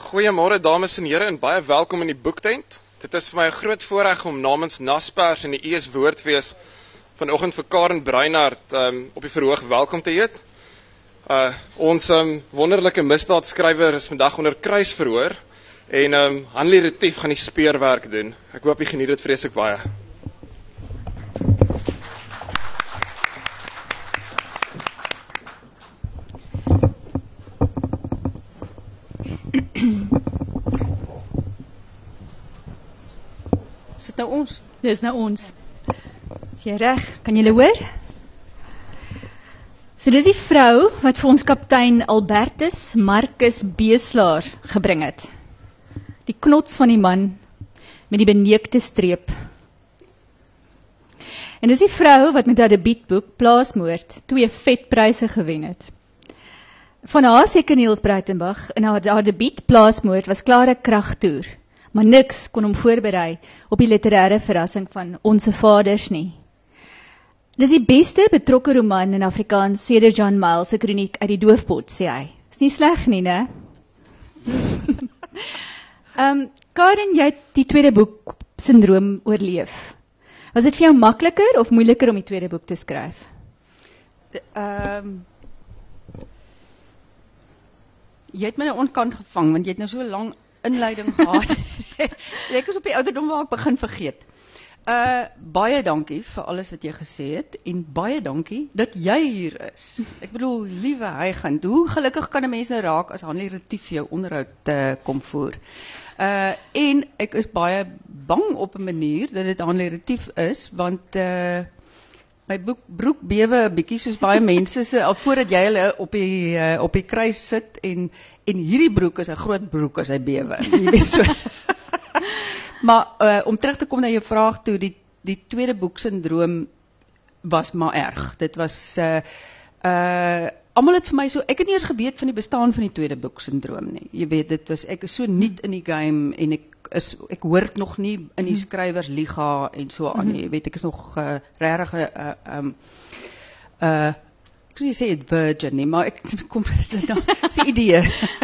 Goeiemôre dames en here en baie welkom in die boektent. Dit is vir my 'n groot voorreg om namens Naspers en die ES Woordfees vanoggend vir Karen Breinhart op die verhoog welkom te heet. Ons wonderlike misdaadskrywer is vandag onder kruisverhoor en Hanlie Retief gaan die speurwerk doen. Ek hoop jy geniet dit vreeslik baie. Is dit nou ons? Dis nou ons. Is jy reg? Kan julle hoor? So dis die vrou wat vir ons kaptein Albertus Marcus Beeslaar gebring het. Die knots van die man met die beneekte streep. En dis die vrou wat met haar debuutboek Plaasmoord 2 vetpryse gewen het. Van haar seker Niels Breitenbach en haar debuut Plaasmoord was klare kragtoer. Maar niks kon hom voorberei op die literêre verrassing van Onse Vaders nie. Dis die beste betrokke roman in Afrikaans sedert John Miles se kroniek uit die doofpot, sê hy. Is nie sleg nie, né? Karen, jy het die tweede boek syndroom oorleef. Was dit vir jou makliker of moeiliker om die tweede boek te skryf? Jy het my nou onkant gevang, want jy het nou so lang inleiding gehad. Ek is op die ouderdom waar ek begin vergeet. Baie dankie vir alles wat jy gesê het, en baie dankie dat jy hier is. Ek bedoel, liewe Heigand, hoe gelukkig kan 'n mens nou raak as Hanlie Retief jou onderhoud kom voer. En ek is baie bang op 'n manier dat dit Hanlie Retief is, want my broek bewe 'n bietjie soos baie mense se al voordat jy hulle op die kruis sit en hierdie broek is 'n groot broek as hy bewe. Jy weet so. Maar om terug te kom na jou vraag toe, die tweede boek syndroom was maar erg. Dit was almal het vir my so, ek het nie eens geweet van die bestaan van die tweede boek syndroom nie. Jy weet, ek is so nuut in die game en ek hoort nog nie in die skrywersliga en so aan nie. Jy weet, ek is nog regtig ek kan nie sê het virgin nie, maar ek kom dis die idee.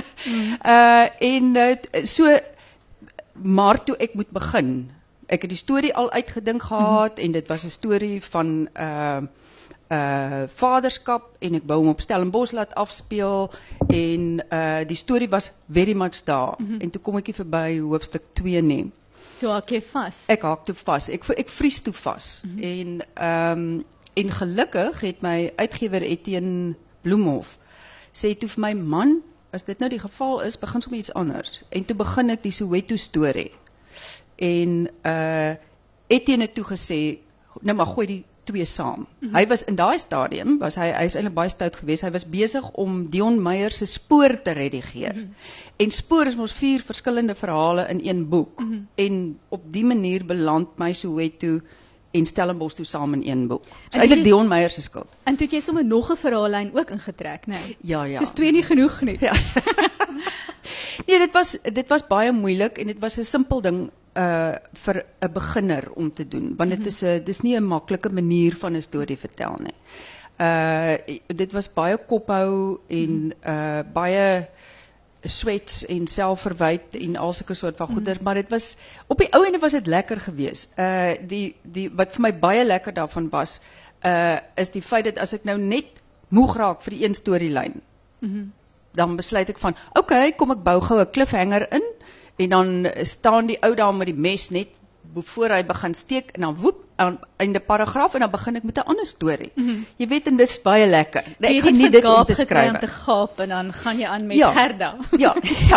Maar toe ek moet begin, ek het die storie al uitgedink gehad, en dit was 'n storie van vaderskap, en ek wou hom op Stellenbosch laat afspeel, en die storie was very much daar, en toe kom ek nie verby hoofstuk 2 nie. Toe haak jy vas? Ek haak toe vas, ek vries toe vas, en gelukkig het my uitgewer Etienne Bloemhof sê toe vir my, man, as dit nou die geval is, begin sommer iets anders. En toe begin ek die Soweto storie. En Etienne het toe gesê, nou maar gooi die twee saam. Hy was in daai stadium, hy is eintlik baie stout geweest, hy was besig om Dion Meyer se Spoor te redigeer. En Spoor is mos 4 verskillende verhale in een boek. En op die manier beland my Soweto en Stellenbosch toe saam in een boek. So eintlik Dion Meyer se skuld. En toe het jy sommer nog 'n verhaallyn ook ingetrek, né? Ja. Dis 2 nie genoeg nie. Ja. Nee, dit was baie moeilik, en dit was 'n simpel ding vir 'n beginner om te doen, want dit is nie 'n maklike manier van 'n storie vertel nie. Dit was baie kophou en baie sweats en selfverwyd en al sulke soort van goeder, maar dit was op die ou ende was dit lekker geweest. Wat vir my baie lekker daarvan was, is die feit dat as ek nou net moeg raak vir die een storielyn, dan besluit ek van, okay, kom ek bou gou 'n cliffhanger in, en dan staan die ou daar met die mes net voor hy begin steek, en dan woep, aan einde paragraaf, en dan begin ek met 'n ander storie. Jy weet, en dis baie lekker. So jy het nie dit om te skryf om te gaap, en dan gaan jy aan met Gerda. Ja.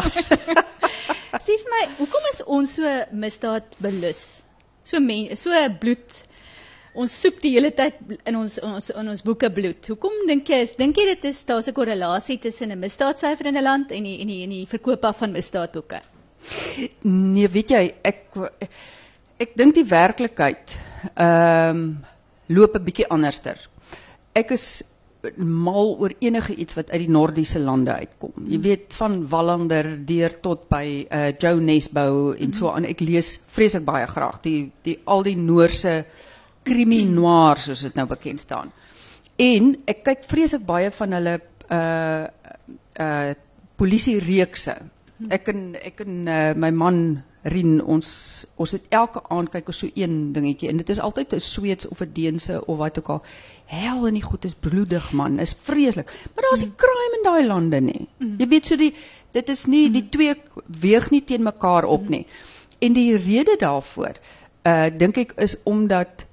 Sê vir my, hoekom is ons so misdaadbelus? So bloed, ons soek die hele tyd in ons boeke bloed. Hoekom dink jy daar's 'n korrelasie tussen 'n misdaadsyfer in 'n land en die verkoop van misdaadboeke? Nee, weet jy, ek dink die werklikheid loop 'n bietjie anderster. Ek is mal oor enige iets wat uit die Nordiese lande uitkom. Jy weet, van Wallander deur tot by Joe Nesbø en so aan. Ek lees vreeslik baie graag al die Noorse krimi noir, soos dit nou bekend staan. En ek kyk vreeslik baie van hulle polisiereekse. Ek en my man Rien, ons het elke aand kyk ons so een dingetjie en dit is altyd 'n Sweeds of 'n Deense of wat ook al. Hel en die goed is bloedig man, is vreeslik. Maar daar's nie crime in daai lande nie. Jy weet so dit is nie die twee weeg nie teen mekaar op nie. En die rede daarvoor dink ek is omdat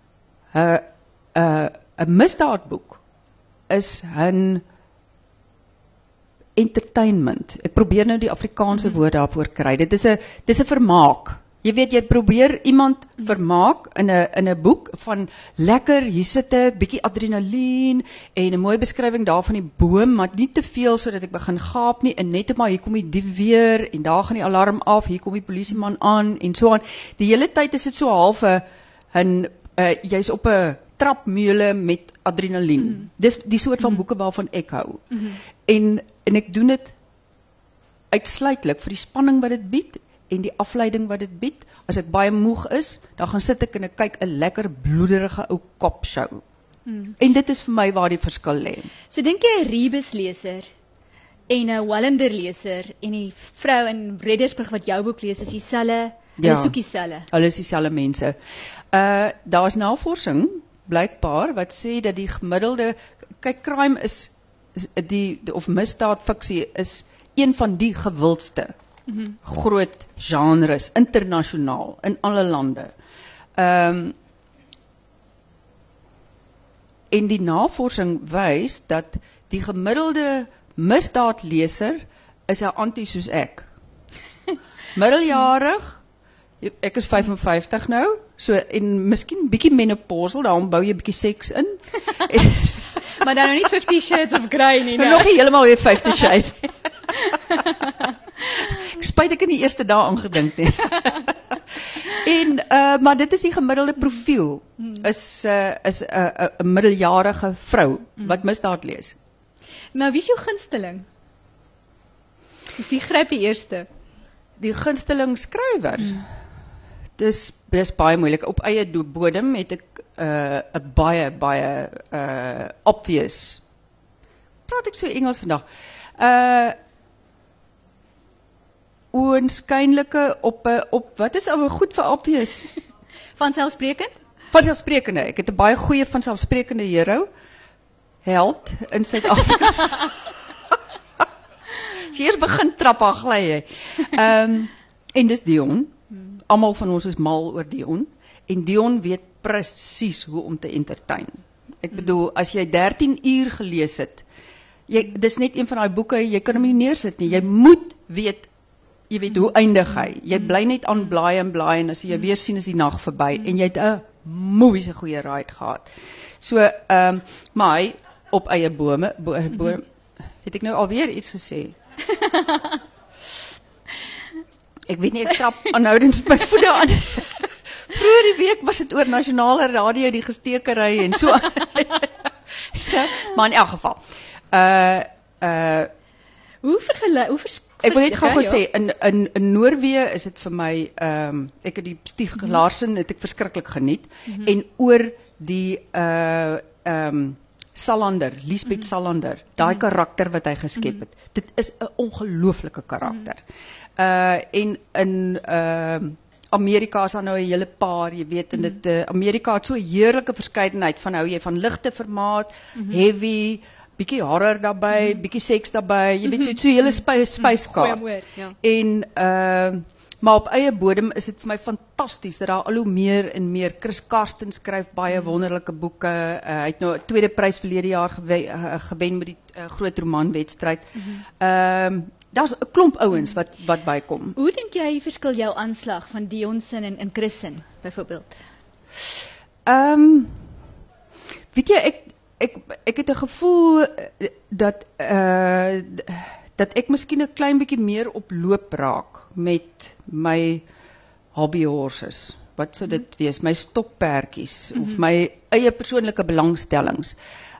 'n misdaadboek is 'n entertainment. Ek probeer nou die Afrikaanse woord daarvoor kry. Dit is 'n vermaak. Jy weet, jy probeer iemand vermaak in 'n boek van lekker, hier sit ek, bietjie adrenalien en 'n mooi beskrywing daar van die boom, maar nie te veel sodat ek begin gaap nie en net maar hier kom die dief weer en daar gaan die alarm af, hier kom die polisieman aan en so aan. Die hele tyd is dit so half 'n jy's op 'n trapmeule met adrenalien. Dis die soort van boeke waarvan ek hou. En ek doen dit uitsluitlik vir die spanning wat dit bied en die afleiding wat dit bied. As ek baie moeg is, dan gaan sit ek en ek kyk 'n lekker bloederige ou kopshow. En dit is vir my waar die verskil lê. So dink jy 'n Rebus-leser en 'n Wallander-leser en die vrou in Reddersburg wat jou boek lees is dieselfde, hulle soek dieselfde. Hulle is dieselfde mense. Daar's navorsing blykbaar wat sê dat die gemiddelde, kyk, crime is of misdaadfiksie is een van die gewildste groot genres internasionaal in alle lande. En die navorsing wys dat die gemiddelde misdaadleser is 'n anti soos ek. Middeljarig, ek is 55 nou, so en miskien bietjie menopausal, daarom bou jy bietjie seks in. Maar dan nou nie 50 Shades of Grey nie, nou. Nog nie heeltemal weer 50 Shades. Ek spyt ek in die eerste dae aangedink nie. En maar dit is die gemiddelde profiel. Is 'n middeljarige vrou wat misdaad lees. Nou wie is jou gunsteling? Wie gryp die eerste? Die gunsteling skrywer. Dis baie moeilik. Op eie bodem het ek 'n baie obvious. Praat ek so Engels vandag? Oënskynlike op wat is ou goed vir obvious? Vanselfsprekend? Vanselfsprekende. Ek het 'n baie goeie vanselfsprekende hero, held in Suid-Afrika. As jy eers begin trap, dan gly jy. En dis Dion. Almal van ons is mal oor Dion. En Dion weet presies hoe om te entertain. Ek bedoel, as jy 13 uur gelees het, dis net een van daai boeke, jy kan hom nie neersit nie. Jy moet weet, jy weet hoe eindig hy. Jy bly net aan blaai en as jy weer sien is die nag verby en jy het 'n moeise goeie ride gehad. So, maar hy op eie bome, het ek nou alweer iets gesê? Ek weet nie, ek trap aanhoudend met my voete aan. Vroeger die week was dit oor nasionale radio, die gestekery en so. Maar in elk geval. Ek wil net gou sê, in Noorwe is dit vir my, ek het die Stieg Larsson het ek verskriklik geniet, en oor die Salander, Lisbeth Salander, daai karakter wat hy geskep het, dit is 'n ongelooflike karakter. En in Amerika is daar nou 'n hele paar, jy weet, en dit Amerika het so 'n heerlike verskeidenheid van hou jy van ligte formaat, heavy, bietjie horror daarbey, bietjie seks daarbey, jy weet so 'n hele spyskaart. En maar op eie bodem is dit vir my fantasties dat daar al hoe meer en meer. Chris Carsten skryf baie wonderlike boeke. Hy het nou 'n tweede prys verlede jaar gewen met die groot romanwedstryd. Daar's 'n klomp ouens wat bykom. Hoe dink jy verskil jou aanslag van Dionson en Christen byvoorbeeld? Weet jy, ek het 'n gevoel dat ek miskien 'n klein bietjie meer op loop raak met my hobby horses. Wat sou dit wees? My stokperdjies of my eie persoonlike belangstellings.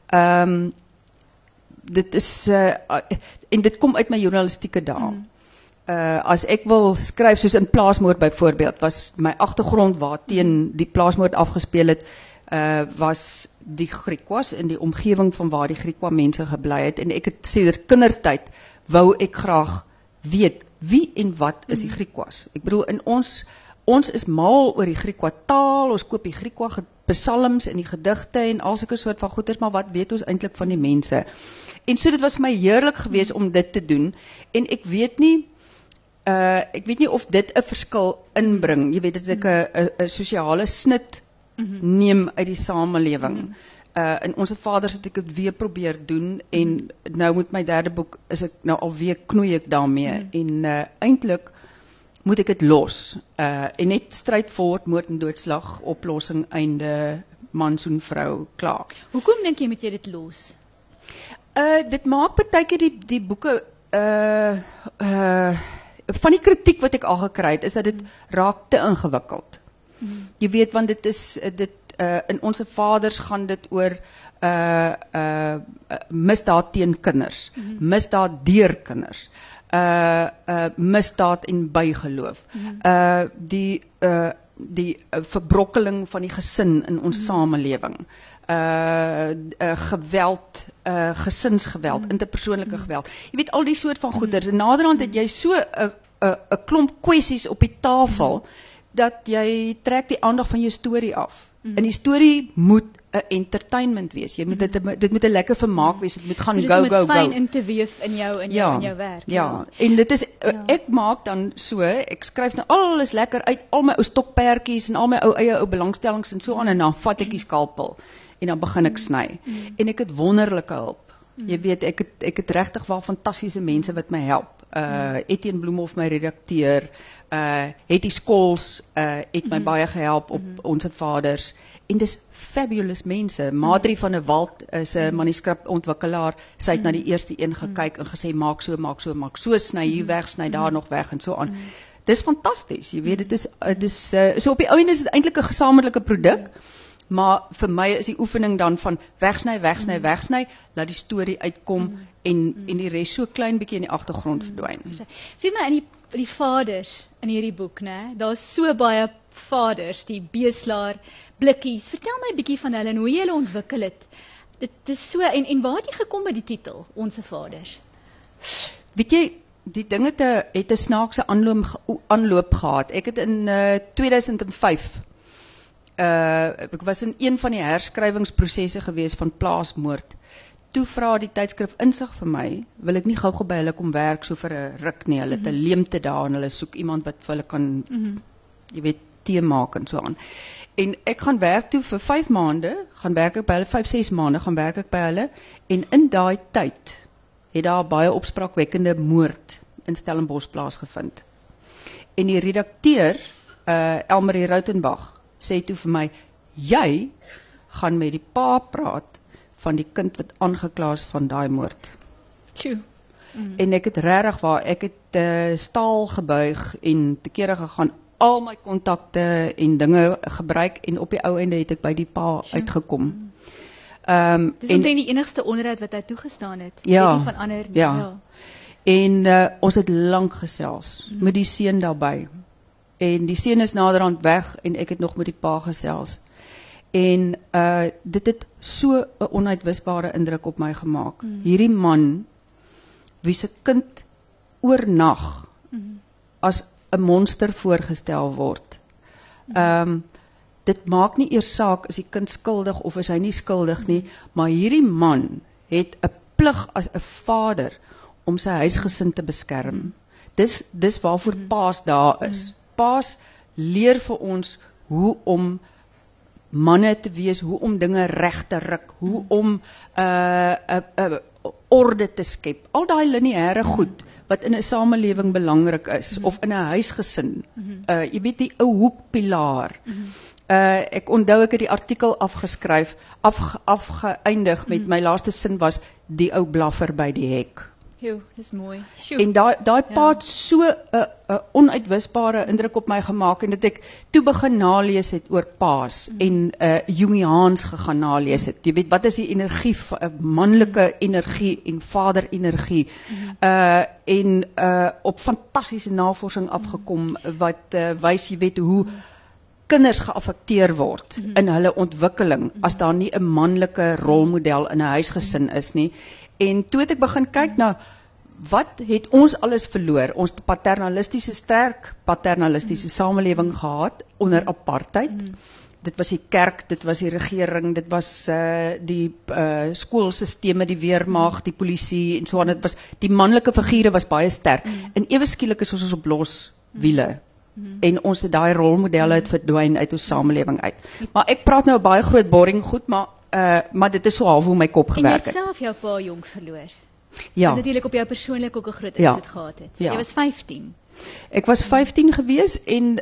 Dit is en dit kom uit my journalistieke dae. As ek wil skryf soos in Plaasmoord byvoorbeeld, was my agtergrond waarteen die plaasmoord afgespeel het, was die Griekwas in die omgewing van waar die Griekwa mense gebly het, en ek het sedert kindertyd wou ek graag weet wie en wat is die Griekwas. Ek bedoel, in ons is mal oor die Griekwa taal, ons koop die Griekwa psalms en die gedigte en al sulke soort van goeders, maar wat weet ons eintlik van die mense? En so dit was vir my heerlik geweest om dit te doen, en ek weet nie of dit 'n verskil inbring. Jy weet, dat ek 'n sosiale snit neem uit die samelewing. In Onse Vaders het ek dit weer probeer doen, en nou met my derde boek is ek nou alweer knoei ek daarmee, en eintlik moet ek dit los, en net strydvoort, moord en doodslag, oplossing, einde, man soen vrou, klaar. Hoekom dink jy moet jy dit los? Dit maak baie keer die boeke, van die kritiek wat ek al gekry het, is dat dit raak te ingewikkeld. Jy weet, want dit is, in Onse Vaders gaan dit oor misdaad teen kinders, misdaad deur kinders, misdaad en bygeloof, die verbrokkeling van die gesin in ons samelewing, geweld, gesinsgeweld, interpersoonlike geweld. Jy weet, al die soort van goeders, en naderhand het jy so 'n klomp kwessies op die tafel, dat jy trek die aandag van jou storie af. En die storie moet 'n entertainment wees. Jy moet dit moet 'n lekker vermaak wees. Dit moet gaan so go. Dit moet fyn in te weef in jou werk. Ja, en dit is ek maak dan so, ek skryf nou alles lekker uit, al my ou stokperdjies en al my ou belangstellings en so aan, en dan vat ek die skalpel en dan begin ek sny. En ek het wonderlike hulp. Jy weet, ek het regtig wel fantastiese mense wat my help. Etienne Bloemhof, my redakteur, Hetty Skols het my baie gehelp op Onse Vaders, en dis fabulous mense. Madri van der Walt is 'n manuskripontwikkelaar, sy het na die eerste een gekyk en gesê, maak so, sny hier weg, sny daar nog weg, en so aan. Dis fantasties, jy weet, dit is so op die ou end is dit eintlik 'n gesamentlike produk, maar vir my is die oefening dan van wegsny, laat die storie uitkom, en die res so klein bietjie in die agtergrond verdwyn. Sien maar, in die vaders in hierdie boek, né? Daar's so baie vaders, die beeslaar, blikkies. Vertel my 'n bietjie van hulle en hoe jy hulle ontwikkel het. Dit is so, en waar het jy gekom by die titel, Onse Vaders? Weet jy, die ding het 'n snaakse aanloop gehad. Ek het in 2005 ek was in een van die herskrywingsprosesse gewees van Plaasmoord. Toe vra die tydskrif Insig vir my, wil ek nie gou by hulle kom werk so vir 'n ruk nie. Hulle het 'n leemte daar en hulle soek iemand wat vir hulle kan, jy weet, tee maak en so aan. En ek gaan werk toe vir 5 maande, gaan werk ek by hulle, 5-6 maande gaan werk ek by hulle, en in daai tyd het daar baie opspraakwekkende moord in Stellenbosch plaasgevind. En die redakteur, Elmarie Rautenbach, sê toe vir my, jy gaan met die pa praat van die kind wat aangekla is van daai moord. En ek het regtig waar, ek het staal gebuig en te kere gegaan, al my kontakte en dinge gebruik, en op die ou ende het ek by die pa uitgekom. Dis omtrent die enigste onderhoud wat hy toegestaan het. Ja, van ander, ja. En ons het lank gesels, met die seun daarby. En die seun is naderhand weg, en ek het nog met die pa gesels. En dit het so 'n onuitwisbare indruk op my gemaak. Hierdie man, wie se kind oornag as 'n monster voorgestel word. Dit maak nie eers saak, is die kind skuldig of is hy nie skuldig nie, maar hierdie man het 'n plig as 'n vader om sy huisgesin te beskerm. Dis waarvoor paas daar is. Paas leer vir ons hoe om manne te wees, hoe om dinge reg te ruk, hoe om orde te skep. Al daai lineêre goed wat in 'n samelewing belangrik is, of in 'n huisgesin. Jy weet, die ou hoekpilaar. Ek onthou ek het die artikel afgeskryf, afgeëindig met my laaste sin was, die ou blaffer by die hek. Dis mooi. En daai paat so 'n onuitwisbare indruk op my gemaak, en dat ek toe begin nalees het oor paas, en Jungiaans gegaan nalees het. Jy weet, wat is die energie, manlike energie en vaderenergie, en op fantastiese navorsing afgekom, wat wys, jy weet, hoe kinders geaffekteer word in hulle ontwikkeling, as daar nie 'n manlike rolmodel in 'n huisgesin is nie. En toe het ek begin kyk na, wat het ons alles verloor? Ons sterk paternalistiese samelewing gehad onder apartheid. Dit was die kerk, dit was die regering, dit was die skoolsisteme, die weermag, die polisie en so aan. Dit was die manlike figure was baie sterk. En ewe skielik is ons op los wiele. En ons het daai rolmodelle het verdwyn uit ons samelewing uit. Maar ek praat nou baie groot boring goed, maar dit is so half hoe my kop gewerk het. En jy het self jou pa jonk verloor. Ja. Wat natuurlik op jou persoonlik ook 'n groot Ja. invloed gehad het. Ja. Jy was 15. Ek was 15 gewees en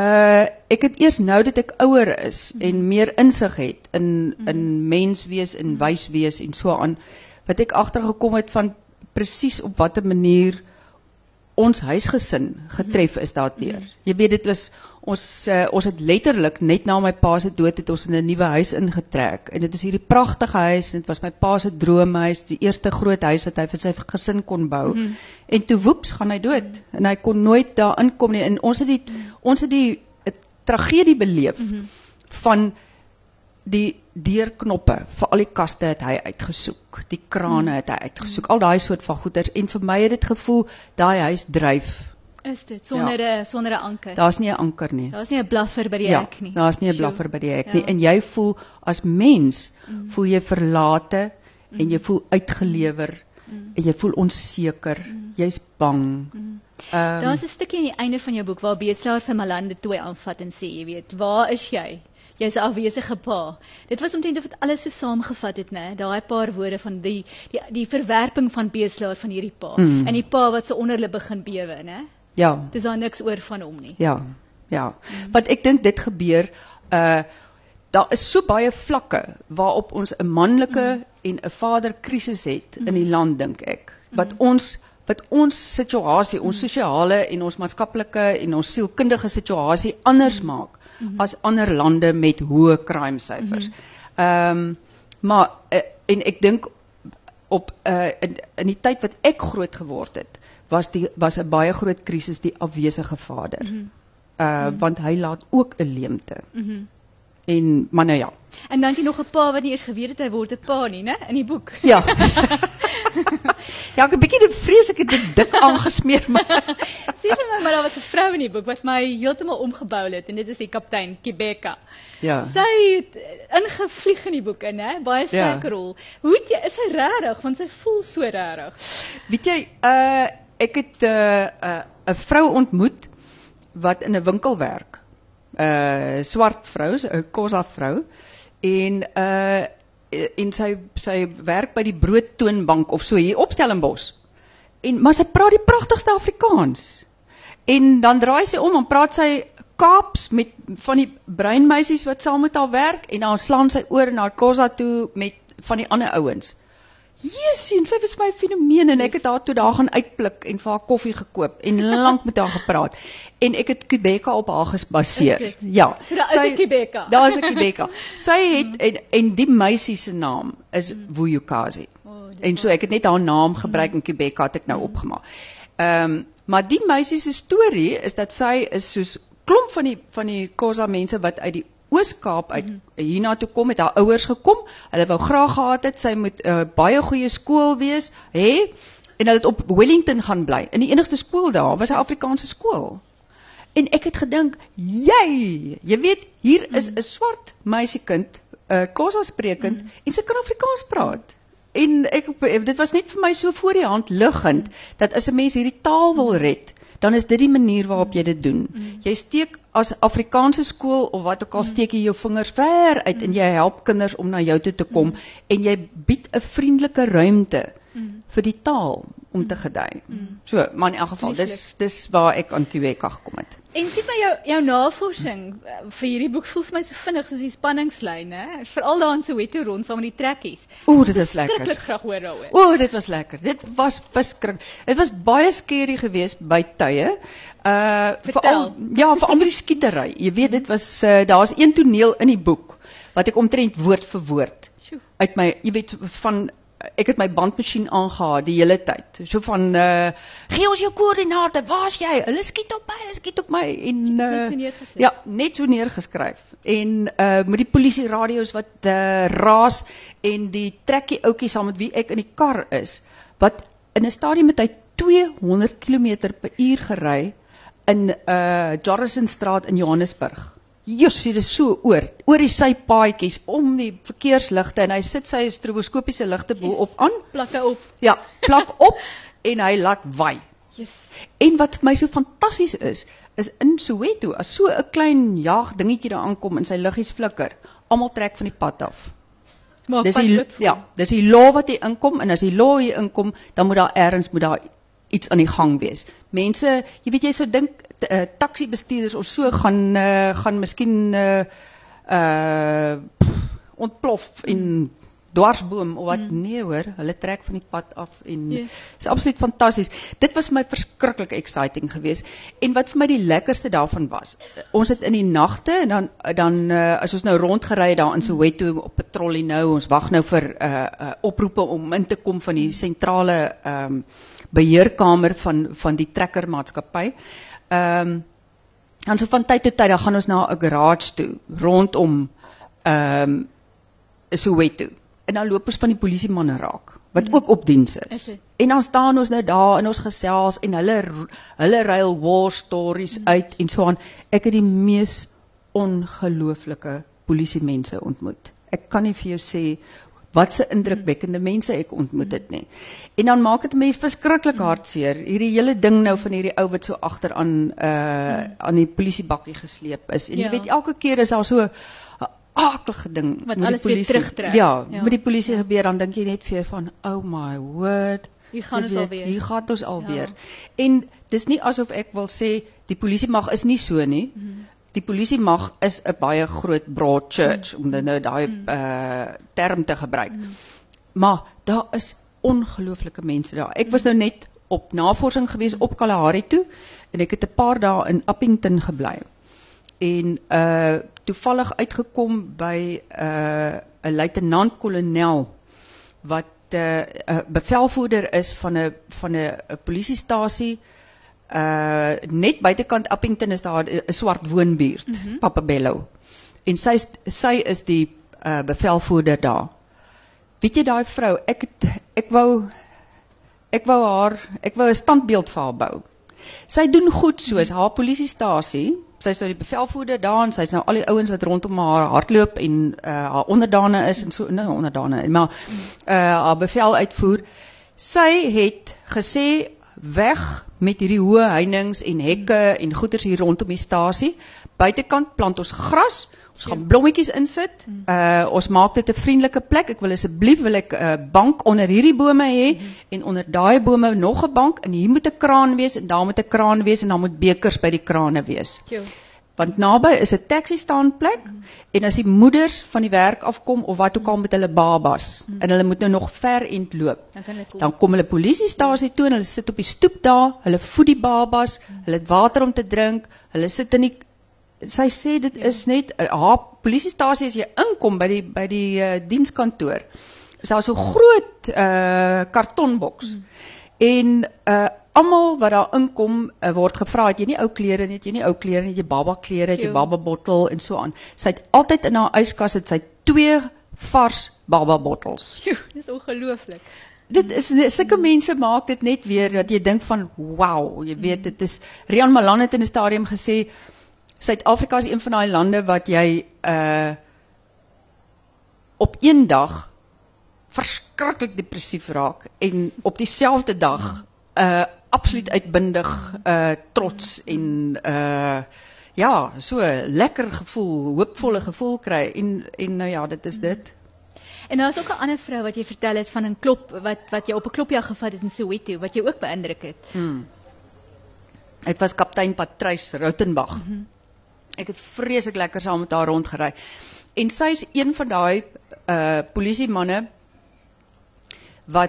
ek het eers nou dat ek ouer is en meer insig het in mens wees en wys wees en so aan, wat ek agtergekom het van presies op watter manier ons huisgesin getref is daardeur. Jy weet, dit was ons het letterlik net na my pa se dood het ons in 'n nuwe huis ingetrek en dit is hierdie pragtige huis en dit was my pa se droomhuis, die eerste groot huis wat hy vir sy gesin kon bou. En toe woeps gaan hy dood en hy kon nooit daar inkom nie en ons het die tragedie beleef van die deurknoppe vir al die kaste het hy uitgesoek, die krane het hy uitgesoek, al daai soort van goeders en vir my het dit gevoel daai huis dryf. Is dit sonder 'n anker? Daar's nie 'n anker nie. Daar's nie 'n blaffer by die hek nie. Daar's nie 'n blaffer by die hek nie en jy voel as mens voel jy verlate en jy voel uitgelewer en jy voel onseker, jy's bang. Daar's 'n stukkie aan die einde van jou boek waar Beeslaar vir Malande toe aanvat en sê, jy weet, waar is jy? Jy's 'n afwesige pa. Dit was omtrent of dit alles so saamgevat het, né? Daai paar woorde van die verwerping van Beeslaar van hierdie pa en die pa wat se onderlip begin bewe, né? Ja. Dis daar niks oor van hom nie. Ja. Want ek dink dit gebeur daar is so baie vlakke waarop ons 'n manlike en 'n vader krisis het in die land, dink ek. Wat ons situasie, ons sosiale en ons maatskaplike en ons sielkundige situasie anders maak as ander lande met hoë crime syfers. Maar en ek dink op in die tyd wat ek groot geword het, was 'n baie groot krisis die afwesige vader. Want hy laat ook 'n leemte. En maar nou ja. En dan het jy nog 'n pa wat nie eers geweet het hy word 'n pa nie, né? In die boek. Ja. Ja, ek het 'n bietjie vrees ek het dit dik aangesmeer, maar sê vir my, maar daar was 'n vrou in die boek wat my heeltemal omgebou het en dit is die kaptein Kibeka. Ja. Sy het ingevlieg in die boek in, hè? Baie sterk rol. Hoe het jy, is sy regtig, want sy voel so regtig. Weet jy, ek het 'n vrou ontmoet wat in 'n winkel werk. Swart vrou, 'n Khoza vrou en sy werk by die broodtoonbank of so hier op Stellenbosch. Maar sy praat die pragtigste Afrikaans. En dan draai sy om en praat sy Kaaps met van die breinmeisies wat saam met haar werk en dan slaan sy oor na Khoza toe met van die ander ouens. Jessie, sy was my fenomeen en ek het haar toe daar gaan uitpluk en vir haar koffie gekoop en lank met haar gepraat. En ek het Kibeka op haar gebaseer. Ja. So daar is 'n Kibeka. Daar is 'n Kibeka. Sy het en die meisie se naam is Vuyokazi. En so ek het net haar naam gebruik en Kibeka het ek nou opgemaak. Maar die meisie se storie is dat sy is soos klomp van die Khoza mense wat uit die Oos-Kaap uit hiernatoe kom, het haar ouers gekom, hulle wou graag gehad het, sy moet baie goeie skool wees, en hulle het op Wellington gaan bly, en die enigste skool daar was 'n Afrikaanse skool. En ek het gedink, jy weet, hier is 'n swart meisiekind, Khoza sprekend, en sy kan Afrikaans praat. En dit was net vir my so voor die hand liggend, dat as 'n mens hierdie taal wil red, dan is dit die manier waarop jy dit doen. Jy steek as Afrikaanse skool of wat ook al steek jy jou vingers ver uit en jy help kinders om na jou toe te kom en jy bied 'n vriendelike ruimte vir die taal om te gedei. So, maar in elk geval, dis waar ek aan Kibeka gekom het. En sê my jou navorsing vir hierdie boek voel vir my so vinnig soos die spanningslyn, hè? Veral daar in Soweto rond saam met die trekkies. Dit is lekker. Skrikkelik graag hoor daaroor. Dit was lekker. Dit was verskriklik. Dit was baie skerry geweest by tye. Veral met die skietery. Jy weet, dit was daar's een toneel in die boek wat ek omtrent woord vir woord uit my, jy weet, van ek het my bandmasjien aangehad die hele tyd. So van gee ons jou koördinate, waar's jy? Hulle skiet op my en net so neergeskryf. En met die polisie radio's wat raas en die trekkie ouetjie saam met wie ek in die kar is, wat in 'n stadium het hy 200 km/h gery in Jarrisonstraat in Johannesburg. Dit is so oor die sypaadjies, om die verkeersligte, en hy sit sy stroboskopiese ligte bo-op aan. Plakke op. Ja, plak op, en hy laat waai. Yes. En wat vir my so fantasties is in Soweto, as so 'n klein jaag dingetjie daar aankom en sy liggies flikker, almal trek van die pad af. Dis die law wat hier inkom, en as die law hier inkom, dan moet daar iets aan die gang wees. Mense, jy weet, jy so dink, taxi-bestuurders of so gaan miskien ontplof en dwarsboom of wat, nee hoor, hulle trek van die pad af en is absoluut fantasties. Dit was vir my verskriklik exciting geweest. En wat vir my die lekkerste daarvan was, ons het in die nagte, en dan as ons nou rondgery daar in Soweto op patrollie nou, ons wag nou vir oproepe om in te kom van die sentrale beheerkamer van die trekkermaatskappy. En so van tyd tot tyd, dan gaan ons na 'n garage toe, rondom Soweto. En dan loop ons van die polisiemanne raak, wat ook op diens is. En dan staan ons nou daar en ons gesels, en hulle ruil war stories uit, en so aan. Ek het die mees ongelooflike polisiemense ontmoet. Ek kan nie vir jou sê, wat se indrukwekkende mense ek ontmoet het nie. En dan maak dit mense verskriklik hartseer, hierdie hele ding nou van hierdie ou wat so agter aan die polisiebakkie gesleep is. En jy weet, elke keer is daar so 'n akelige ding wat met alles die polisie, weer terugtrek. ja, met die polisie gebeur, dan dink jy net vir jou van, oh my word, hier gaan ons alweer. En dis nie asof ek wil sê, die polisiemag is nie so nie. Die polisiemag is 'n baie groot broad church, om nou daai term te gebruik. Maar daar is ongelooflike mense daar. Ek was nou net op navorsing gewees op Kalahari toe, en ek het 'n paar dae in Appington gebly. En toevallig uitgekom by 'n luitenant-kolonel wat bevelvoerder is van 'n polisiestasie. Net buitekant Appington is daar 'n swart woonbuurt, Papabello. En sy is die bevelvoerder daar. Weet jy daai vrou, ek wou 'n standbeeld vir haar bou. Sy doen goed soos haar polisiestasie. Sy is nou die bevelvoerder daar, en sy is nou al die ouens wat rondom haar hardloop en haar onderdane is en so, nou onderdane, maar haar bevel uitvoer. Sy het gesê, weg met hierdie hoë heininge en hekke en goeders hier rondom die stasie. Buitekant plant ons gras, ons gaan blommetjies insit, ons maak dit 'n vriendelike plek. Ek wil asseblief 'n bank onder hierdie bome hê, en onder daai bome nog 'n bank, en hier moet 'n kraan wees, en daar moet 'n kraan wees, en daar moet bekers by die krane wees. Want naby is 'n taxi staanplek, en as die moeders van die werk afkom, of wat ook al met hulle babas, en hulle moet nou nog ver end loop, dan kom hulle polisiestasie toe, en hulle sit op die stoep daar, hulle voed die babas, hulle het water om te drink, hulle sit in die, sy sê dit is net, haar polisiestasie as jy inkom by die dienskantoor, is daar so groot kartonboks, en almal wat daar inkom, word gevra, het jy nie ou klere nie, het jy nie ou klere nie, het jy baba klere, het jy baba bottel, en so aan. Sy het altyd in haar yskas, het sy 2 vars baba bottels. Dis ongelooflik. Dit is, sulke mense maak dit net weer, dat jy dink van, wow, jy weet, dit is, Rian Malan het in 'n stadium gesê, Suid-Afrika is een van die lande wat jy op een dag verskriklik depressief raak, en op dieselfde dag absoluut uitbundig, trots en ja, so lekker gevoel, hoopvolle gevoel kry, en nou ja, dit is dit. En daar is ook 'n ander vrou wat jy vertel het van 'n klop, wat jy op 'n klopjag gevat het in Soweto, wat jy ook beïndruk het. Het was kaptein Patrice Rautenbach. Ek het vreeslik lekker saam met haar rondgery. En sy is een van daai polisiemanne wat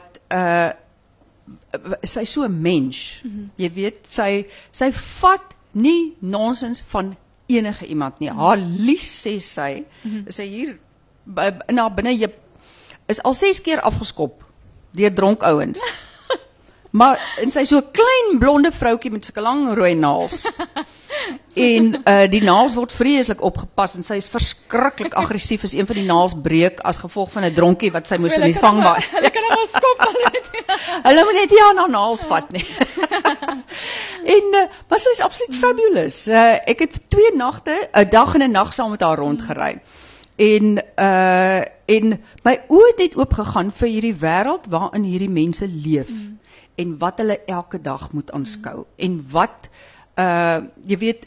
sy is so 'n mens. Jy weet, sy vat nie nonsens van enige iemand nie. Haar lies, sê sy, is sy hier in haar binne is al 6 keer afgeskop deur dronk ouens. Maar en sy so 'n klein blonde vroutjie met sulke lang rooi naels. En die naels word vreeslik opgepas en sy is verskriklik aggressief as een van die naels breek as gevolg van 'n dronkie wat sy moes in die vangbaai. Hulle kan hom skop Hulle moet net nie aan haar naels vat nie. En maar sy is absoluut fabulous. Ek het 2 nagte, 'n dag en 'n nag saam met haar rondgery. En my oë het net oopgegaan vir hierdie wêreld waarin hierdie mense leef en wat hulle elke dag moet aanskou en wat jy weet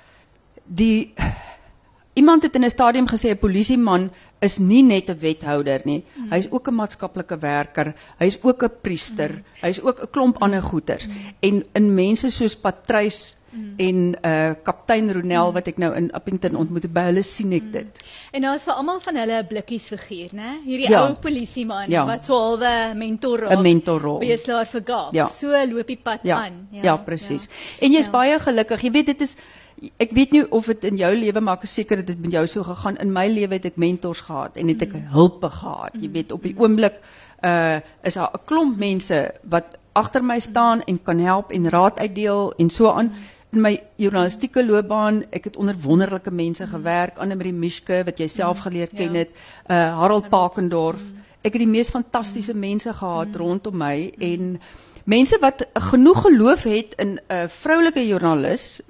iemand het in 'n stadium gesê 'n polisieman is nie net 'n wethouder nie. Hy is ook 'n maatskaplike werker, hy is ook 'n priester, hy is ook 'n klomp ander goeters. En in mense soos Patrys en kaptein Ronel wat ek nou in Appington ontmoet het, by hulle sien ek dit. En daar is vir almal van hulle 'n blikkiesfiguur, né? Hierdie ou polisieman wat so halwe mentorrol beslaar vir Gaap. So loop die pad aan. Ja, presies. En jy's baie gelukkig. Jy weet dit is ek weet nie of dit in jou lewe maar ek is seker dit met jou so gegaan. In my lewe het ek mentors gehad en het ek hulpe gehad. Jy weet op die oomblik is daar 'n klomp mense wat agter my staan en kan help en raad uitdeel en so aan. In my journalistieke loopbaan, ek het onder wonderlike mense gewerk, Annemarie Mischke wat jy self geleer ken het, Harold Pakendorf. Ek het die mees fantastiese mense gehad rondom my en mense wat genoeg geloof het in 'n vroulike joernalis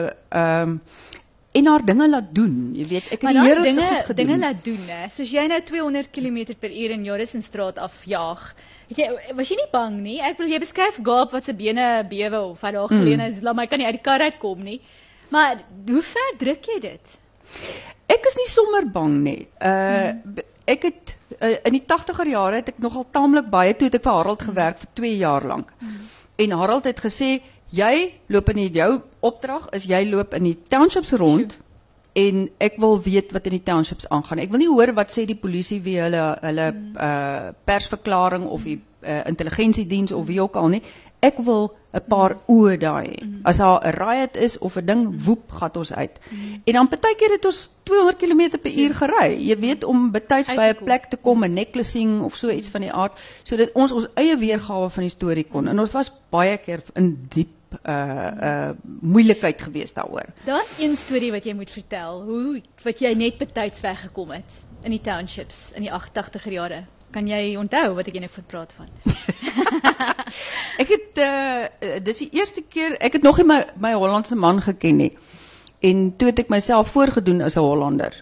en haar dinge laat doen. Jy weet, ek het die heerlikste goed gedoen. Dinge laat doen, hè. Soos jy nou 200 km/h in Jorisenstraat afjaag. Was jy nie bang nie? Ek wil jy beskryf Gaap wat se bene bewe of wat daar geleene is, laat my kan nie uit die kar uitkom nie. Maar hoe ver druk jy dit? Ek is nie sommer bang nie. Ek het in die 80er jare het ek nogal taamlik baie toe het ek vir Harold gewerk vir 2 jaar lank. En Harold het gesê jy loop in jou opdrag is jy loop in die townships rond en ek wil weet wat in die townships aangaan. Ek wil nie hoor wat sê die polisie wie hulle persverklaring of die intelligensiediens of wie ook al nie. Ek wil 'n paar oë daai. As daar 'n riot is of 'n ding woep gat ons uit. En dan partykeer het ons 200 km/h gery. Jy weet om betyds by 'n plek te kom, 'n necklacing of so iets van die aard, sodat ons eie weergawe van die storie kon. En ons was baie keer in diep moeilikheid geweest daaroor. Daar's een storie wat jy moet vertel, wat jy net betyds weggekom het in die townships in die 80er jare. Kan jy onthou wat ek nou van praat van? Ek het dis die eerste keer, ek het nog nie my Hollandse man geken nie. En toe het ek myself voorgedoen as 'n Hollander.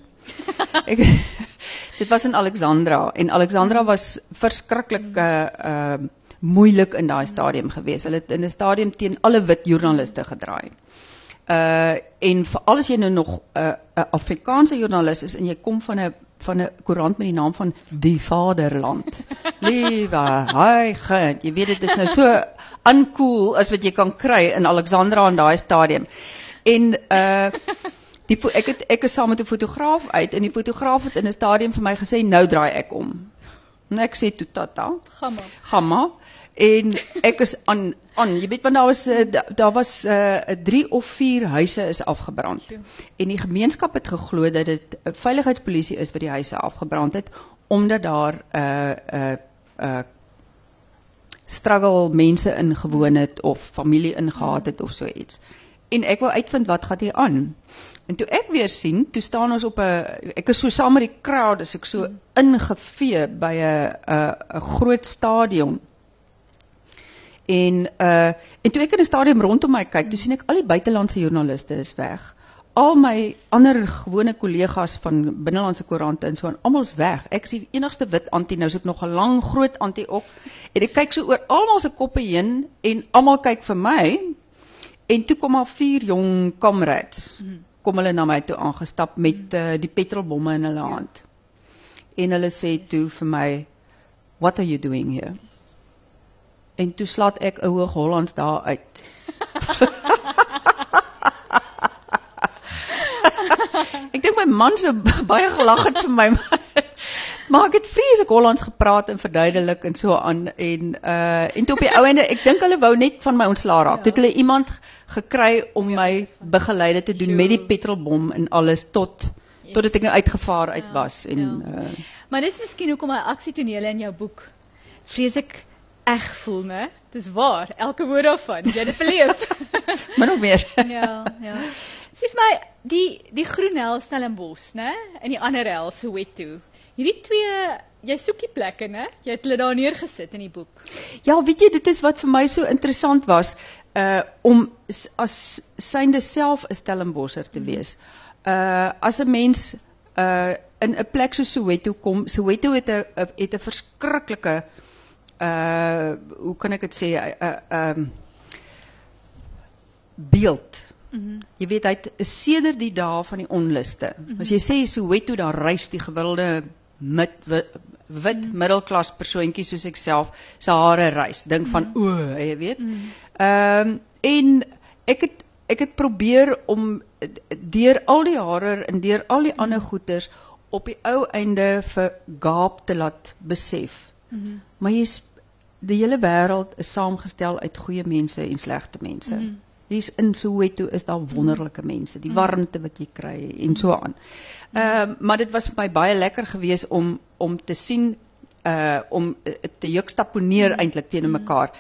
Dit was in Alexandra en Alexandra was verskriklik moeilik in daai stadium geweest. Hulle het in 'n stadium teen alle wit joernaliste gedraai. En veral as jy nou nog 'n Afrikaanse joernalis is en jy kom van 'n koerant met die naam van Die Vaderland. Liewe heilige, jy weet dit is nou so uncool as wat jy kan kry in Alexandra in daai stadium. En ek is saam met 'n fotograaf uit en die fotograaf het in 'n stadium vir my gesê nou draai ek om. En ek sê toe tata, gamma. En ek is aan, jy weet want daar was 3 of 4 huise is afgebrand. En die gemeenskap het geglo dat dit 'n veiligheidspolisie is wat die huise afgebrand het, omdat daar struggle mense ingewoon het of familie ingehaat het of so iets. En ek wil uitvind wat gaan hier aan. En toe ek weer sien, toe staan ons op ek is so saam met die crowd, as ek so ingevee by 'n groot stadion. En toe ek in 'n stadium rondom my kyk, toe sien ek al die buitelandse joernaliste is weg. Al my ander gewone kollegas van binnelandse koerante en so aan, almal is weg. Ek is die enigste wit antie, nou is ek nog 'n lang groot antie op. En ek kyk so oor almal se koppe heen en almal kyk vir my. En toe kom al 4 jong comrades. Kom hulle na my toe aangestap met die petrolbomme in hulle hand. En hulle sê toe vir my, "What are you doing here?" En toe slaat ek 'n hoog Hollands daar uit. Ek dink my man se baie gelag het vir my, maar ek het vreeslik Hollands gepraat en verduidelik en so aan. En toe op die ou ende, ek dink hulle wou net van my ontslaa raak. Toe het hulle iemand gekry om my begeleide te doen met die petrolbom en alles totdat ek nou uitgevaar uit was. Maar dis miskien hoekom my aksietonele in jou boek vreeslik eg voel, né? Dis waar, elke woord daarvan. Jy het dit beleef. Min of meer. Ja. Sê vir my, die groen hel Stellenbosch, né? En die ander hel Soweto. Hierdie twee, jy soek die plekke, né? Jy het hulle daar neergesit in die boek. Ja, weet jy, dit is wat vir my so interessant was, om as synde self 'n Stellenbosser te wees. As 'n mens in 'n plek so Soweto kom, Soweto het 'n verskriklike, hoe kan ek dit sê, beeld. Jy weet, hy het sedert die dae van die onluste. As jy sê Soweto, dan reis die gewilde wit middelklas persoontjie soos ek self, sy hare reis, dink van, jy weet. En ek het probeer om deur al die hare en deur al die ander goeters op die ou einde vir Gaap te laat besef. Maar die hele wêreld is saamgestel uit goeie mense en slegte mense. Hier's in Soweto is daar wonderlike mense, die warmte wat jy kry en so aan. Maar dit was vir my baie lekker geweest om te sien, om te juxtaponeer eintlik teenoor mekaar,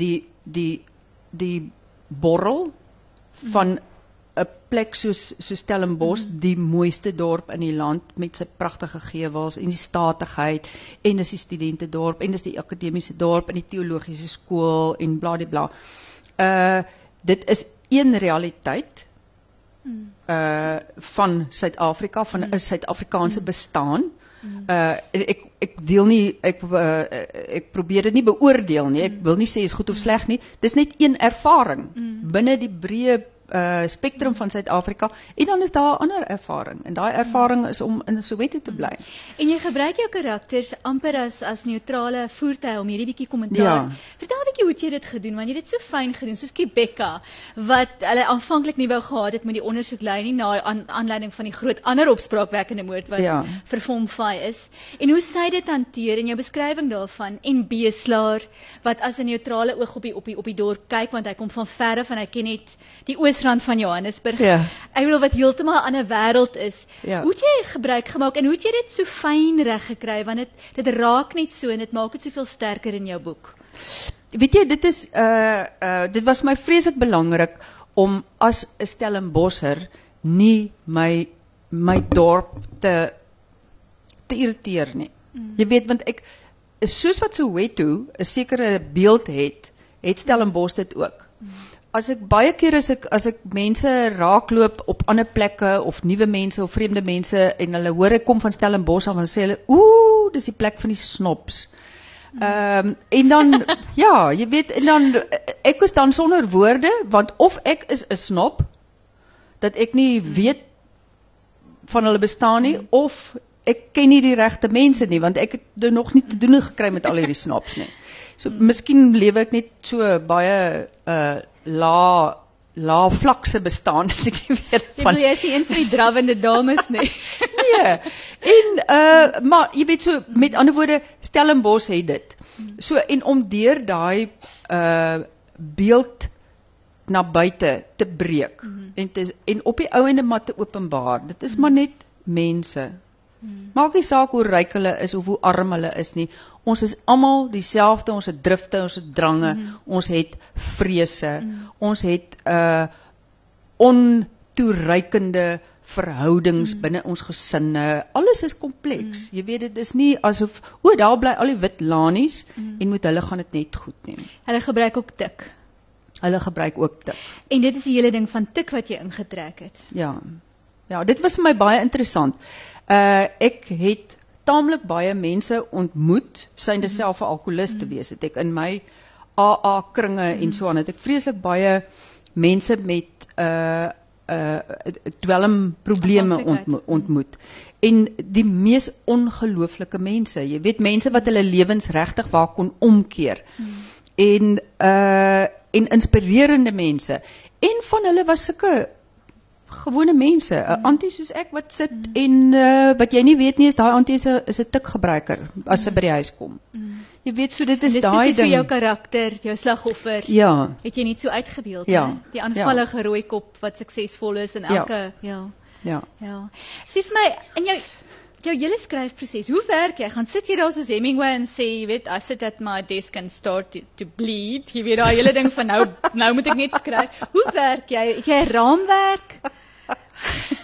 die borrel van 'n plek soos Stellenbosch, die mooiste dorp in die land met sy pragtige gewels en die statigheid, en is die studentedorp en is die akademiese dorp en die teologiese skool en bladibla. Dit is een realiteit van Suid-Afrika, van 'n Suid-Afrikaanse bestaan. Ek deel nie, ek probeer dit nie beoordeel nie. Ek wil nie sê is goed of sleg nie. Dis net een ervaring binne die breë spektrum van Suid-Afrika, en dan is daar 'n ander ervaring, en daai ervaring is om in Soweto te bly. En jy gebruik jou karakters amper as neutrale voertuie om hierdie bietjie kommentaar. Ja. Vertel 'n bietjie hoe het jy dit gedoen, want jy het dit so fyn gedoen, soos Quebeca, wat hulle aanvanklik nie wou gehad het met die ondersoek lei nie, na aanleiding van die groot ander opspraakwekkende moord wat vir Fomfai is. En hoe sy dit hanteer in jou beskrywing daarvan, en Beeslaar, wat as 'n neutrale oog op die dorp kyk, want hy kom van verre, van hy ken net die oosrand van Johannesburg. Ek bedoel, wat heeltemal 'n ander wêreld is. Hoe het jy gebruik gemaak en hoe het jy dit so fyn reg gekry, want dit raak net so en dit maak dit soveel sterker in jou boek. Weet jy, dit was my vreeslik belangrik om as 'n Stellenbosser nie my dorp te irriteer nie. Jy weet, want soos wat Soweto 'n sekere beeld het Stellenbosch dit ook. Baie keer as ek mense raakloop op ander plekke, of nuwe mense, of vreemde mense, en hulle hoor ek kom van Stellenbosch af, en sê hulle, dis die plek van die snobs. En dan, ja, jy weet, en dan, ek is dan sonder woorde, want of ek is 'n snob, dat ek nie weet van hulle bestaan nie, of ek ken nie die regte mense nie, want ek het nog nie te doen gekry met al hierdie snobs nie. So, miskien lewe ek net so baie lae vlakse bestaan, dat ek nie weet van. Jy is nie een van die drawende dames nie. Nee, maar jy weet so, met ander woorde, Stellenbosch het dit. So, en om deur daai beeld na buite te breek, en op die ou ende maar te openbaar, dit is maar net mense. Maak nie saak hoe ryk hulle is, of hoe arm hulle is nie, ons is almal dieselfde, ons het drifte, ons het drange, ons het vrese, ons het ontoereikende verhoudings binne ons gesinne, alles is kompleks, jy weet, dit is nie asof, daar bly al die wit lanies, en met hulle gaan dit net goed neem. Hulle gebruik ook tik. En dit is die hele ding van tik wat jy ingetrek het. Ja, dit was vir my baie interessant. Ek het taamlik baie mense ontmoet, synde self 'n alkoholist te wees, het ek in my AA kringe en so aan, het ek vreeslik baie mense met dwelmprobleme ontmoet, en die mees ongelooflike mense, jy weet, mense wat hulle lewens regtig waar kon omkeer, en inspirerende mense, en van hulle was sulke gewone mense, 'n antie soos ek wat sit, en wat jy nie weet nie, is daai antie is 'n tikgebruiker, as sy by die huis kom. Jy weet, so dit is daai ding. Dis vir jou karakter, jou slagoffer, het jy niet so uitgebeeld, die aanvallige rooi kop, wat suksesvol is, in elke, Sê vir my, in jou hele skryfproses, hoe werk jy? Gaan sit jy daar soos Hemingway en sê, jy weet, I sit at my desk and start to bleed, jy weet, daai hele ding van nou moet ek net skryf. Hoe werk jy? Het jy 'n raamwerk?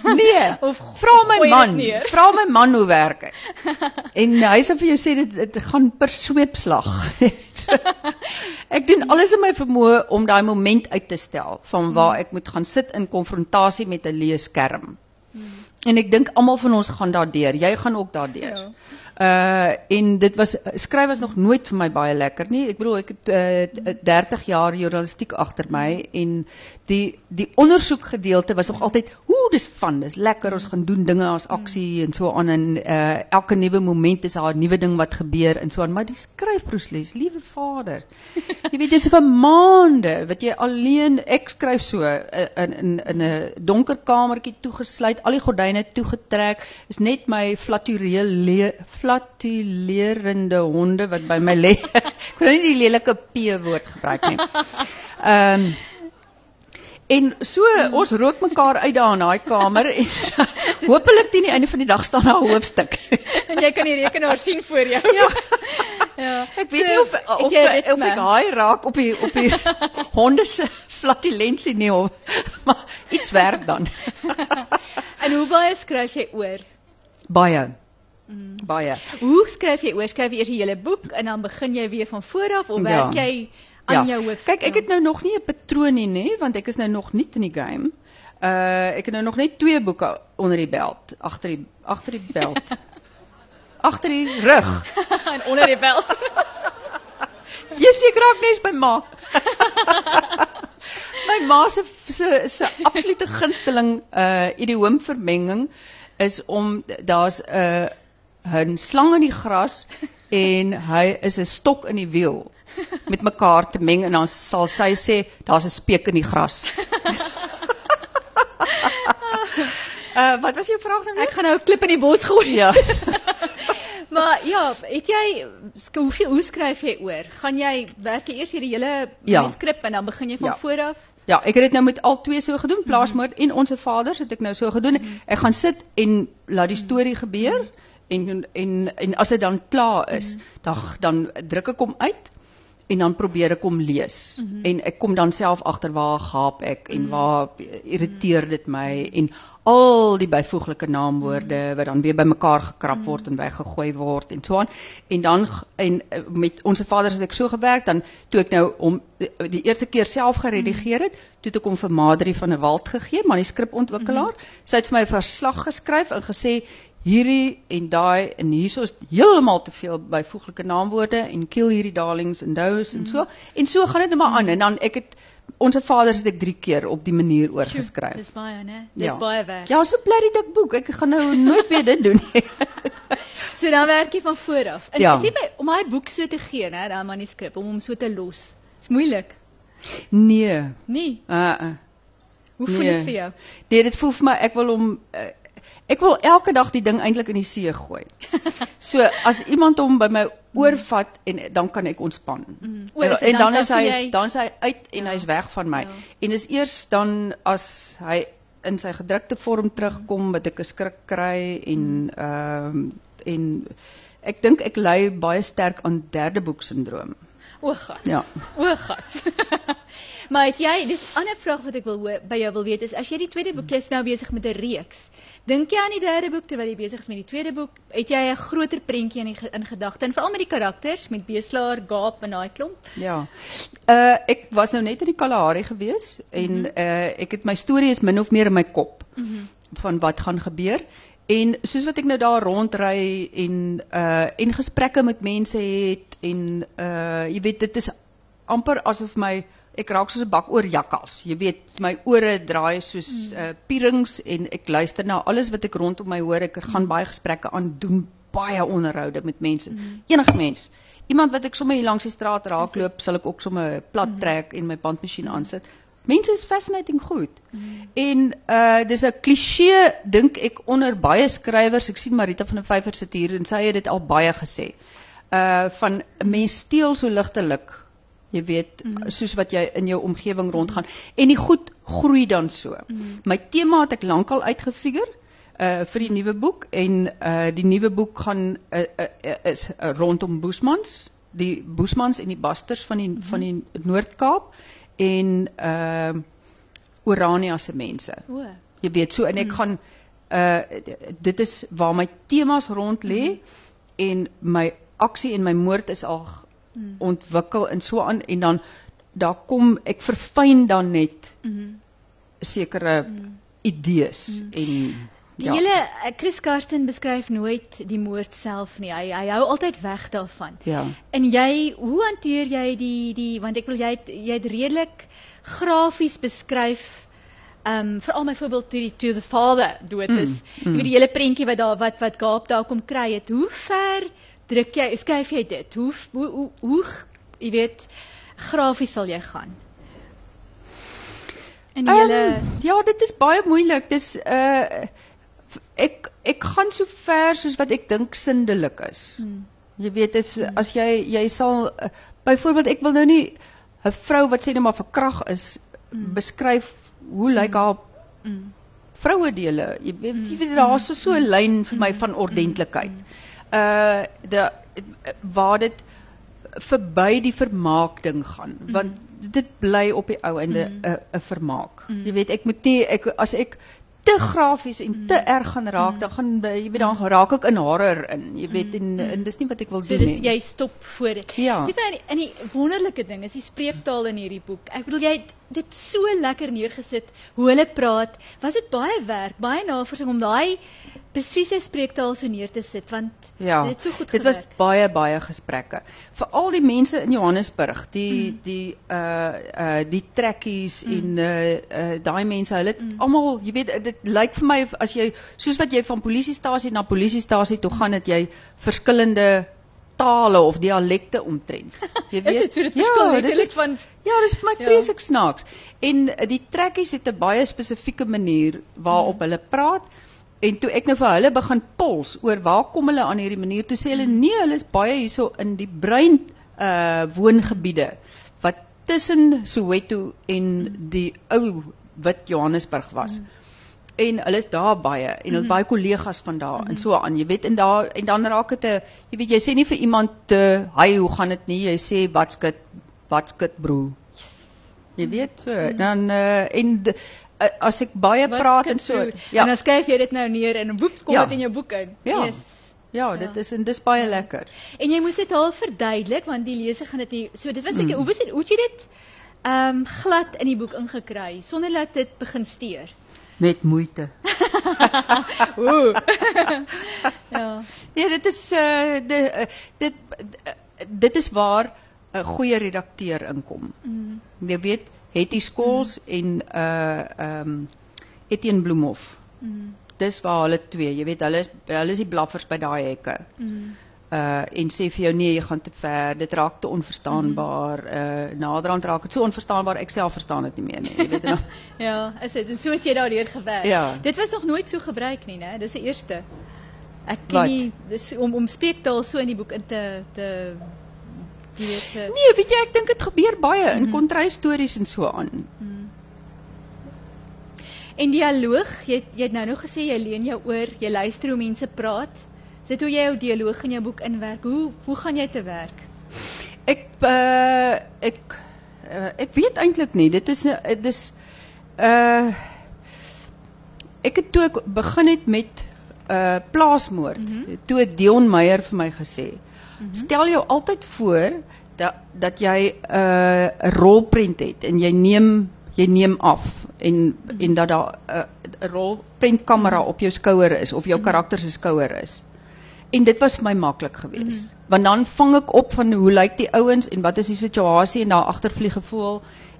Nee, Of vra my gooi man, dit neer? vra my man hoe werk hy. En hy sal vir jou sê dit gaan per sweepslag. So, ek doen alles in my vermoë om daai moment uit te stel van waar ek moet gaan sit in konfrontasie met 'n leeskerm. En ek dink almal van ons gaan daardeur. Jy gaan ook daardeur. Ja. En dit was skryf was nog nooit vir my baie lekker nie. Ek bedoel ek het 30 jaar journalistiek agter my en die ondersoekgedeelte was nog altyd, dis fun, dis lekker, ons gaan doen dinge as aksie en so aan en elke nuwe moment is daar 'n nuwe ding wat gebeur en so aan, maar die skryfproses, liewe Vader. Jy weet dis vir maande wat jy alleen ek skryf so in 'n donker kamertjie toegesluit, al die gordyne toegetrek, is net my flatulerende honde wat by my lê. Ek wil nie die lelike P-woord gebruik nie. En so, ons rook mekaar uit daar in daai kamer en hopelik teen die einde van die dag staan daar 'n hoofstuk. En jy kan die rekenaar sien voor jou. Ja. Ja. Ek weet nie of ek haai raak op die honde se flatulensie nie, maar iets werk dan. En hoe baie skryf jy oor? Baie. Baie. Hoe skryf jy oor? Skryf jy eers die hele boek en dan begin jy weer van voor af of werk jy aan jou hoof? Kyk, ek het nou nog nie 'n patroon nie, want ek is nou nog nie in die game. Ek het nou nog net 2 boeke onder die belt, agter die belt. Agter die rug. En onder die belt. Jy seker raak nes by ma. My ma se absolute gunsteling idioomvermenging is om daar's 'n slang in die gras en hy is 'n stok in die wiel met mekaar te meng en dan sal sy sê daar's 'n speek in die gras. Wat was jou vraag nou weer? Ek gaan nou 'n klip in die bos gooi. Ja. Maar ja, het jy hoe skryf jy oor? Gaan jy werk jy eers hierdie hele manuskrip en dan begin jy van voor af? Ja, ek het dit nou met al 2 so gedoen, Plaasmoord en Onse Vaders het ek nou so gedoen. Ek gaan sit en laat die storie gebeur en as dit dan klaar is, dan druk ek hom uit en dan probeer ek hom lees. En ek kom dan self agter waar gaap ek en waar irriteer dit my en al die byvoeglike naamwoorde wat dan weer bymekaar gekrap word en weggegooi word en so aan. En dan met Onse Vaders het ek so gewerk, dan toe ek nou om die eerste keer self geredigeer het, toe het ek hom vir Madri van der Walt gegee, manuskripontwikkelaar. Sy het vir my 'n verslag geskryf en gesê hierdie en daai en hierso is heeltemal te veel byvoeglike naamwoorde en kill hierdie darlings en those en so gaan dit net maar aan en dan ek het Onse Vaders het ek 3 keer op die manier oorgeskryf. Dis baie, né? Dis baie werk. Ja, so bly die dik boek. Ek gaan nou nooit weer dit doen nie. So dan werk jy van voor af. En Ja. sê my om daai boek so te gee, né, daai manuskrip om hom so te los. Dis moeilik. Nee. Nee. Hoe voel Nee. dit vir jou? Nee, dit voel vir my ek wil elke dag die ding eintlik in die see gooi. So as iemand hom by my oorvat en dan kan ek ontspan. En dan is hy uit en hy's weg van my. En is eers dan as hy in sy gedrukte vorm terugkom wat ek 'n skrik kry en ek dink ek ly baie sterk aan derde boek sindroom. O God. Ja. O God. Maar het jy, dis 'n ander vraag wat ek by jou wil weet is, as jy die tweede boek lees nou besig met 'n reeks, dink jy aan die derde boek terwyl jy besig is met die tweede boek? Het jy 'n groter prentjie in gedagte en veral met die karakters, met Beslaar, Gaap en daai klomp? Ja. Ek was nou net in die Kalahari gewees en ek het my storie is min of meer in my kop van wat gaan gebeur. En soos wat ek nou daar rondry en gesprekke met mense het en jy weet dit is amper asof ek raak soos 'n bak oor jakkals. Jy weet my ore draai soos pierings en ek luister na alles wat ek rondom my hoor. Ek gaan baie gesprekke aan, doen baie onderhoude met mense. Enige mens. Iemand wat ek sommer hier langs die straat raakloop, sal ek ook sommer plat trek en my bandmasjien aansit. Mense is fascinating goed. En dis 'n kliseë dink ek onder baie skrywers. Ek sien Marita van der Vyver sit hier en sy het dit al baie gesê. Van 'n mens steel so ligtelik. Jy weet, soos wat jy in jou omgewing rondgaan. En die goed groei dan so. My tema het ek lankal uitgefigure vir die nuwe boek en die nuwe boek gaan is rondom Boesmans, die Boesmans en die Basters van die Noord-Kaap en Orania se mense. Jy weet so en ek gaan dit is waar my temas rond lê en my aksie en my moord is al ontwikkel en so aan en dan daar kom ek verfyn dan net sekere idees en Die hele Chris Karsten beskryf nooit die moord self nie. Hy hou altyd weg daarvan. Ja. En hoe hanteer jy die want ek wil jy het redelik grafies beskryf veral byvoorbeeld toe the father dood is. Jy weet die hele prentjie wat Gaap daar kom kry het. Hoe ver skryf jy dit? Hoe jy weet grafies sal jy gaan? En ja, dit is baie moeilik. Dis ek gaan so ver soos wat ek dink sindelik is. Jy weet as jy sal byvoorbeeld ek wil nou nie 'n vrou wat sê net maar verkrag is beskryf hoe lyk haar vrouedele. Jy weet daar is so 'n lyn vir my van ordentlikheid. Waar dit verby die vermaak ding gaan, want dit bly op die ou einde 'n vermaak. Jy weet ek moet nie as ek te grafies en te erg gaan raak, dan gaan jy weet dan raak ek in horror in. Jy weet en dis nie wat ek wil doen nie. So jy stop voor dit. Ja. Sien my in die wonderlike ding is die spreektaal in hierdie boek. Ek bedoel jy het dit so lekker neergesit hoe hulle praat. Was dit baie werk, baie navorsing om daai presiese spreektaal so neer te sit want dit het so goed dit gewerk. Was baie gesprekke. Veral die mense in Johannesburg, die trekkies en daai mense, hulle het almal, jy weet dit lyk vir my as jy soos wat jy van polisiestasie na polisiestasie toe gaan het jy verskillende tale of dialekte omtrent. Jy weet, is dit so dit verskil letterlik van dis vir my vreeslik snaaks. En die trekkies het 'n baie spesifieke manier waarop hulle praat. En toe ek nou vir hulle begin pols oor waar kom hulle aan hierdie manier, toe sê hulle nee, hulle is baie hierso in die bruin woongebiede wat tussen Soweto en die ou wit Johannesburg was. En hulle is daar baie en hulle baie kollegas van daar en so aan, jy weet en dan raak dit jy weet jy sê nie vir iemand hi, hoe gaan dit nie, jy sê wat's good bro. Jy weet so, dan as ek baie praat en so, en dan skryf jy dit nou neer en woeps kom dit in jou boek in. Ja. Ja, dit is en dis baie lekker. En jy moes dit al verduidelik want die leser gaan dit nie so dit was ek hoe het jy dit glad in die boek ingekry sonder dat dit begin steur? Met moeite. Ja. Nee, dit is waar 'n goeie redakteur inkom. Jy weet, Hetty Skols en Etienne Bloemhof. Dis waar hulle twee, jy weet, hulle is die blaffers by daai hekke. En sê vir jou nee, jy gaan te ver, dit raak te onverstaanbaar. Naderhand raak dit so onverstaanbaar, ek self verstaan dit nie meer nie, jy weet nou. Ja, is dit en so het jy daardeur gewerk. Ja. Dit was nog nooit so gebruik nie, né? Dis die eerste. Ek ken nie dis om spreektaal so in die boek in te nee, weet jy, ek dink dit gebeur baie in kontrystories en so aan. En dialoog, jy het nou nog gesê jy leen jou oor, jy luister hoe mense praat. Is dit hoe jy jou dialoog in jou boek inwerk? Hoe gaan jy te werk? Ek weet eintlik nie. Dit is ek het toe ek begin het met plaasmoord. Toe het Dion Meyer vir my gesê, stel jou altyd voor dat jy 'n rolprent het en jy neem af en dat daar 'n rolprentkamera op jou skouer is of jou karakter se skouer is. En dit was vir my maklik geweest. Want dan vang ek op van hoe lyk die ouens en wat is die situasie en daar agter vlieg gevoel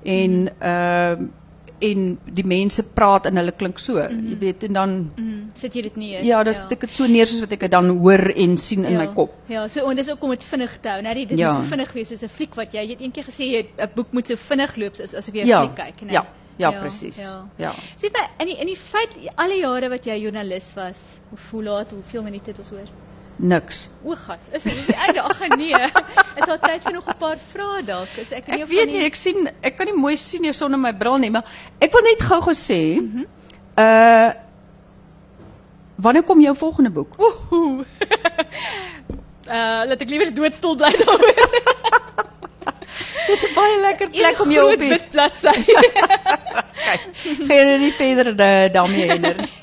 en die mense praat en hulle klink so, jy weet, en dan sit jy dit neer. Ja, dan sit ek dit so neer soos wat ek dit dan hoor en sien in my kop. Ja, so en dis ook om dit vinnig te hou. Nou dit moet so vinnig wees soos 'n fliek wat jy het eendag gesê 'n boek moet so vinnig loop asof jy 'n fliek kyk, né? Ja, presies. Ja. Sien my in die feit alle jare wat jy joernalis was, hoeveel minute het ons hoor? Niks. O gats, is dit die einde? Ag nee. Is daar tyd vir nog 'n paar vrae dalk? Ek weet nie, ek kan nie mooi sien hier sonder my bril nie, maar ek wil net gou sê, wanneer kom jou volgende boek? Laat ek liewer doodstil bly daaroor. Dis 'n baie lekker plek om jou op te bladsy. Okay. Gaan jy nie verder daarmee hinder nie.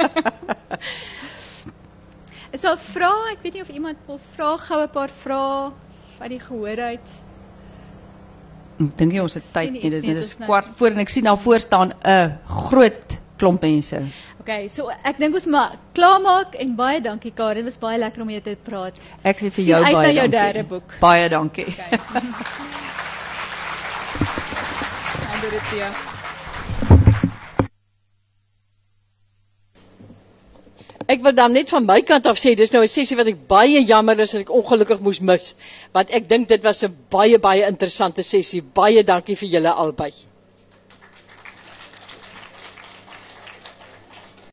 Is daar vrae? Ek weet nie of iemand wil vra, gou 'n paar vrae uit die gehoor uit. Ek dink nie ons het tyd Sien nie, iets dit nie, is soos nou. kwart voor en ek sien daar voor staan 'n groot klomp mense. Okay, so ek dink ons maar klaarmaak en baie dankie Karen, dit was baie lekker om jou te praat. Ek sê vir Sien jou uit baie na jou dankie. derde boek. Baie dankie. Okay. En Dorothea. Ek wil dan net van my kant af sê, dis nou 'n sessie wat ek baie jammer is dat ek ongelukkig moes mis, want ek dink dit was 'n baie interessante sessie. Baie dankie vir julle albei.